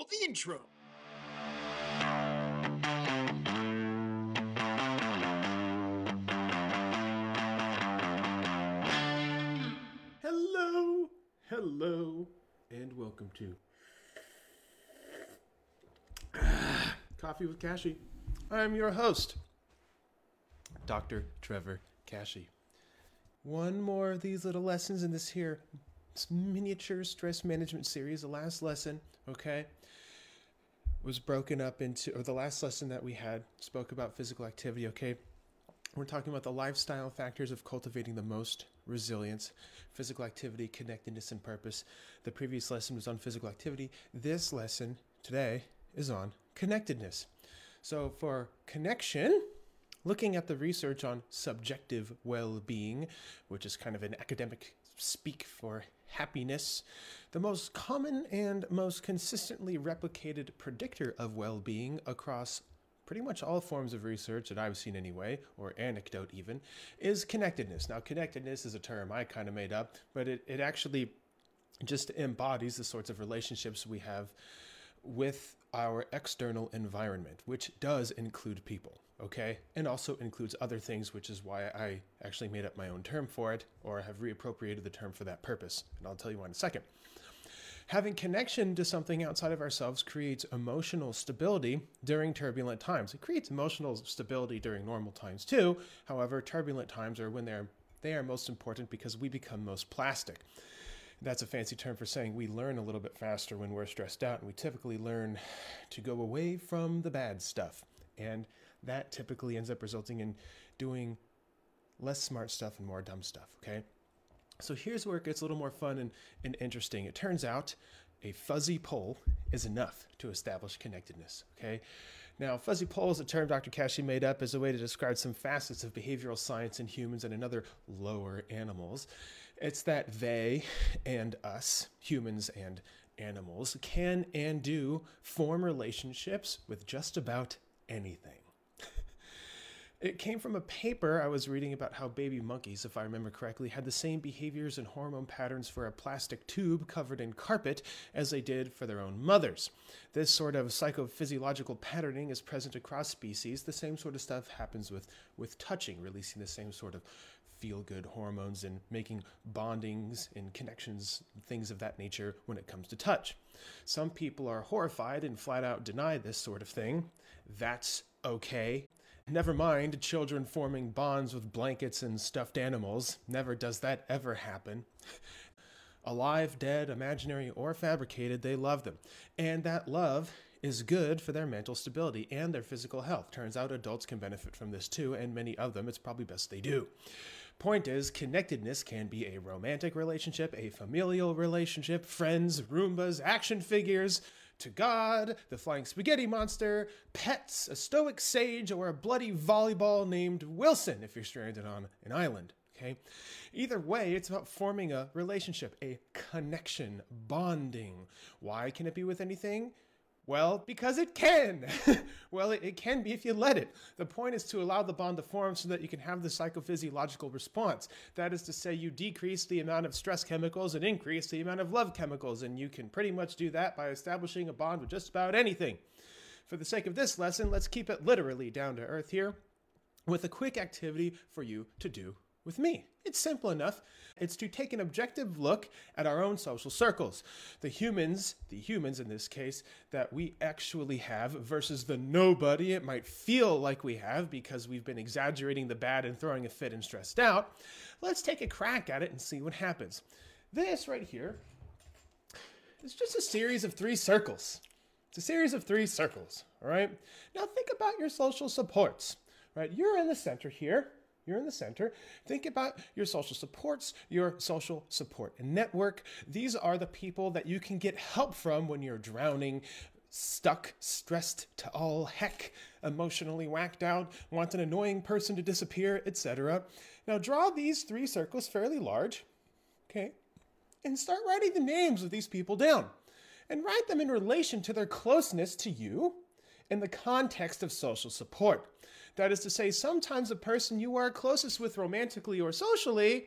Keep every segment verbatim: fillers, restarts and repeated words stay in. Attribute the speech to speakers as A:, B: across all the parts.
A: Roll the intro. Hello, hello, and welcome to Coffee with Kashi. I'm your host, Doctor Trevor Kashi. One more of these little lessons in this here miniature stress management series. The last lesson, okay, was broken up into, or the last lesson that we had spoke about physical activity, okay? We're talking about the lifestyle factors of cultivating the most resilience, physical activity, connectedness, and purpose. The previous lesson was on physical activity. This lesson today is on connectedness. So for connection, looking at the research on subjective well-being, which is kind of an academic speak for happiness, the most common and most consistently replicated predictor of well-being across pretty much all forms of research that I've seen anyway, or anecdote even, is connectedness. Now, connectedness is a term I kind of made up, but it, it actually just embodies the sorts of relationships we have with our external environment, which does include people, okay? And also includes other things, which is why I actually made up my own term for it, or have reappropriated the term for that purpose. And I'll tell you why in a second. Having connection to something outside of ourselves creates emotional stability during turbulent times. It creates emotional stability during normal times too. However, turbulent times are when they're they are most important because we become most plastic. That's a fancy term for saying we learn a little bit faster when we're stressed out, and we typically learn to go away from the bad stuff. And that typically ends up resulting in doing less smart stuff and more dumb stuff, okay? So here's where it gets a little more fun and, and interesting. It turns out a fuzzy pole is enough to establish connectedness, okay? Now, fuzzy pole is a term Doctor Kashi made up as a way to describe some facets of behavioral science in humans and in other lower animals. It's that they and us, humans and animals, can and do form relationships with just about anything. It came from a paper I was reading about how baby monkeys, if I remember correctly, had the same behaviors and hormone patterns for a plastic tube covered in carpet as they did for their own mothers. This sort of psychophysiological patterning is present across species. The same sort of stuff happens with, with touching, releasing the same sort of feel-good hormones and making bondings and connections, things of that nature when it comes to touch. Some people are horrified and flat out deny this sort of thing. That's okay. Never mind children forming bonds with blankets and stuffed animals. Never does that ever happen. Alive, dead, imaginary, or fabricated, they love them. And that love is good for their mental stability and their physical health. Turns out adults can benefit from this too, and many of them, it's probably best they do. Point is, connectedness can be a romantic relationship, a familial relationship, friends, Roombas, action figures, to God, the flying spaghetti monster, pets, a stoic sage, or a bloody volleyball named Wilson if you're stranded on an island. Okay. Either way, it's about forming a relationship, a connection, bonding. Why can it be with anything? Well, because it can. Well, it, it can be if you let it. The point is to allow the bond to form so that you can have the psychophysiological response. That is to say, you decrease the amount of stress chemicals and increase the amount of love chemicals, and you can pretty much do that by establishing a bond with just about anything. For the sake of this lesson, let's keep it literally down to earth here with a quick activity for you to do with me. It's simple enough. It's to take an objective look at our own social circles. The humans, the humans in this case, that we actually have versus the nobody it might feel like we have because we've been exaggerating the bad and throwing a fit and stressed out. Let's take a crack at it and see what happens. This right here is just a series of three circles. It's a series of three circles, all right? Now think about your social supports, right? You're in the center here. You're in the center. Think about your social supports, your social support network. These are the people that you can get help from when you're drowning, stuck, stressed to all heck, emotionally whacked out, want an annoying person to disappear, et cetera. Now draw these three circles fairly large, okay, and start writing the names of these people down. And write them in relation to their closeness to you in the context of social support. That is to say, sometimes the person you are closest with romantically or socially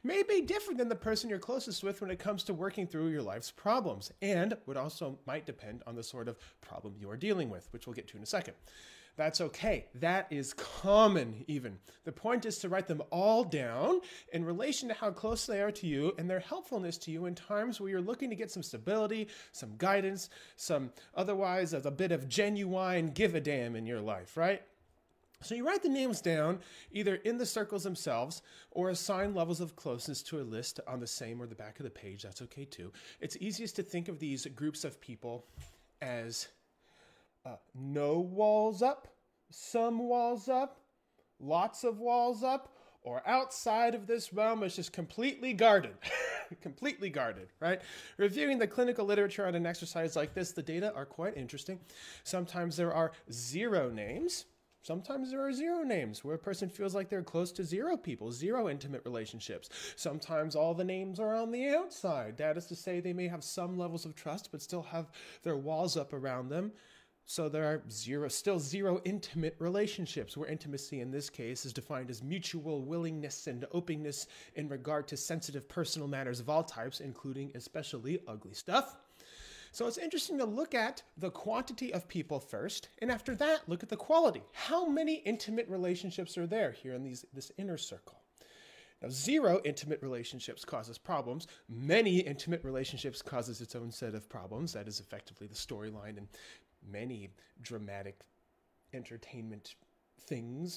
A: may be different than the person you're closest with when it comes to working through your life's problems, and would also might depend on the sort of problem you are dealing with, which we'll get to in a second. That's okay. That is common even. The point is to write them all down in relation to how close they are to you and their helpfulness to you in times where you're looking to get some stability, some guidance, some otherwise a bit of genuine give a damn in your life, right? So you write the names down either in the circles themselves or assign levels of closeness to a list on the same or the back of the page. That's okay too. It's easiest to think of these groups of people as Uh, no walls up, some walls up, lots of walls up, or outside of this realm is just completely guarded. completely guarded, right? Reviewing the clinical literature on an exercise like this, the data are quite interesting. Sometimes there are zero names. Sometimes there are zero names where a person feels like they're close to zero people, zero intimate relationships. Sometimes all the names are on the outside. That is to say they may have some levels of trust, but still have their walls up around them. So there are zero, still zero intimate relationships, where intimacy in this case is defined as mutual willingness and openness in regard to sensitive personal matters of all types, including especially ugly stuff. So it's interesting to look at the quantity of people first, and after that, look at the quality. How many intimate relationships are there here in these, this inner circle? Now, zero intimate relationships causes problems. Many intimate relationships causes its own set of problems. That is effectively the storyline in many dramatic entertainment things.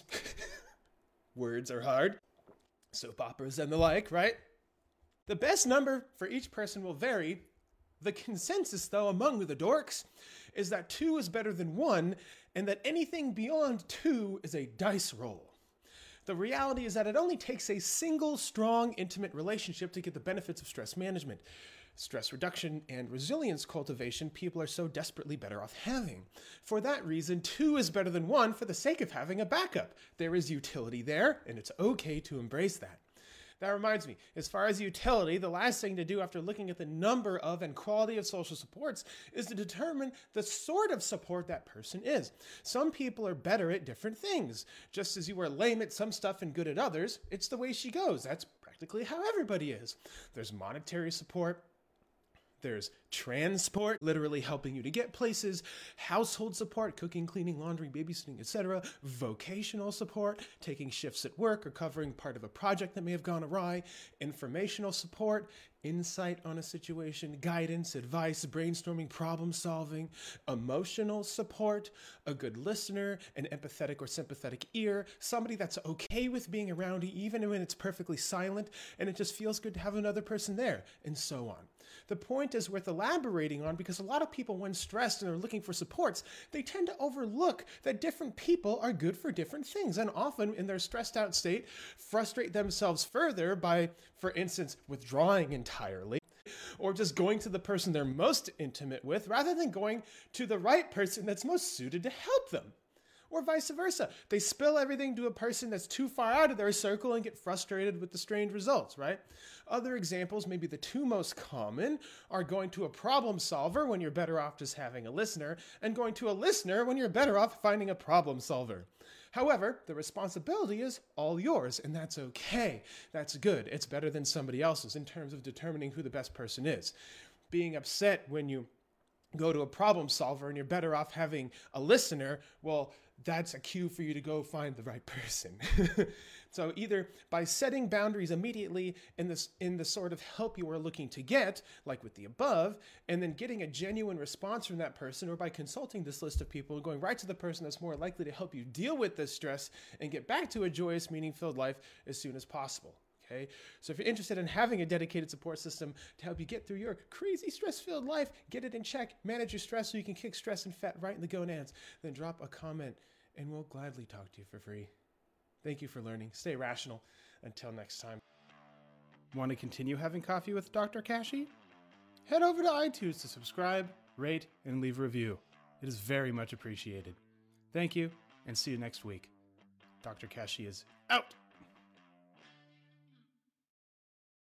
A: Words are hard. Soap operas and the like, right? The best number for each person will vary. The consensus, though, among the dorks is that two is better than one, and that anything beyond two is a dice roll. The reality is that it only takes a single strong, intimate relationship to get the benefits of stress management. Stress reduction and resilience cultivation people are so desperately better off having. For that reason, two is better than one for the sake of having a backup. There is utility there, and it's okay to embrace that. That reminds me, as far as utility, the last thing to do after looking at the number of and quality of social supports is to determine the sort of support that person is. Some people are better at different things. Just as you are lame at some stuff and good at others, it's the way she goes. That's practically how everybody is. There's monetary support. There's transport, literally helping you to get places, household support, cooking, cleaning, laundry, babysitting, et cetera, vocational support, taking shifts at work or covering part of a project that may have gone awry, informational support, insight on a situation, guidance, advice, brainstorming, problem solving, emotional support, a good listener, an empathetic or sympathetic ear, somebody that's okay with being around you even when it's perfectly silent and it just feels good to have another person there, and so on. The point is worth elaborating on because a lot of people, when stressed and are looking for supports, they tend to overlook that different people are good for different things, and often in their stressed out state frustrate themselves further by, for instance, withdrawing entirely, or just going to the person they're most intimate with rather than going to the right person that's most suited to help them. Or vice versa. They spill everything to a person that's too far out of their circle and get frustrated with the strange results, right? Other examples, maybe the two most common, are going to a problem solver when you're better off just having a listener, and going to a listener when you're better off finding a problem solver. However, the responsibility is all yours, and that's okay. That's good. It's better than somebody else's in terms of determining who the best person is. Being upset when you go to a problem solver and you're better off having a listener, well, that's a cue for you to go find the right person. So either by setting boundaries immediately in this in the sort of help you are looking to get, like with the above, and then getting a genuine response from that person, or by consulting this list of people and going right to the person that's more likely to help you deal with this stress and get back to a joyous, meaning-filled life as soon as possible. Okay, so if you're interested in having a dedicated support system to help you get through your crazy stress-filled life, get it in check, manage your stress so you can kick stress and fat right in the gonads, then drop a comment and we'll gladly talk to you for free. Thank you for learning. Stay rational. Until next time. Want to continue having coffee with Doctor Kashey? Head over to iTunes to subscribe, rate, and leave a review. It is very much appreciated. Thank you, and see you next week. Doctor Kashey is out.